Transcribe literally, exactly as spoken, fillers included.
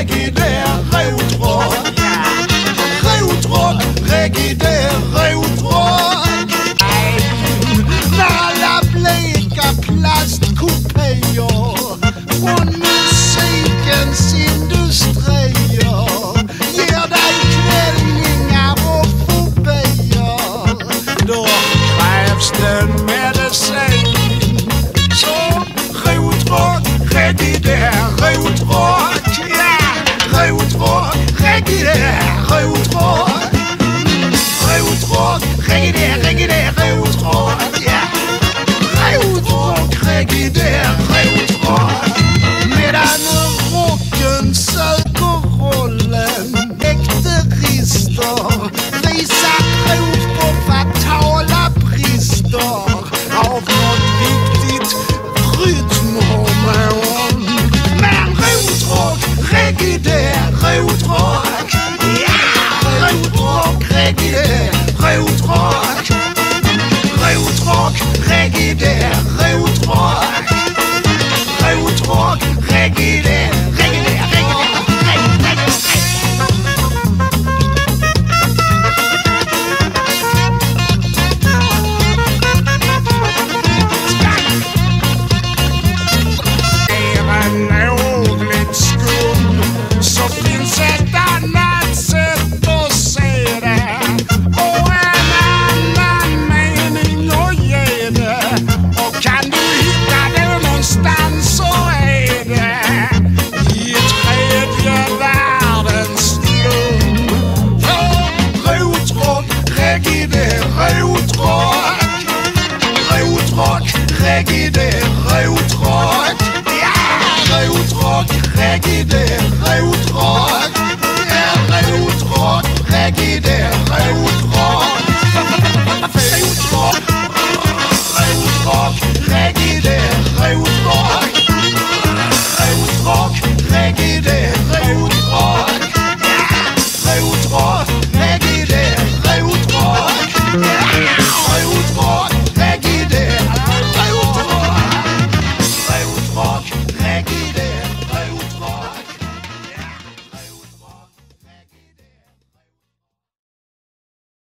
reggae det är rotrock. Rotrock, reggae det är rotrock. När alla bleka plastkopior från musikens industrier ger dig kvällningar och fobier, då krävs det medicin. Så rotrock, reggae det är rotrock. Ja, rotrock, reggae det är rotrock. Rotrock, reggae det är, reggae det är rotrock. Ja, rotrock, reggae det är rotrock. Medan rocken söker rollen äkterister visar prov på fatala brister av något viktigt rytmhormon. Men rotrock, reggae det är rotrock. Ja, rotrock, reggae det är rotrock. Rotrock, reggae det är rotrock. Rotrock, reggae det är, reggae det är, reggae det är, reggae det är. Lovligt skum, så finns ett annat sätt att se det och en annan mening att ge det. Och kan du hitta det någonstans så är det i tredje världens slum. Rotrock, reggae det är rotrock. Rotrock, reggae det är rotrock. Rotrock, reggae det är rotrock. Ja, rotrock, reggae det är rotrock.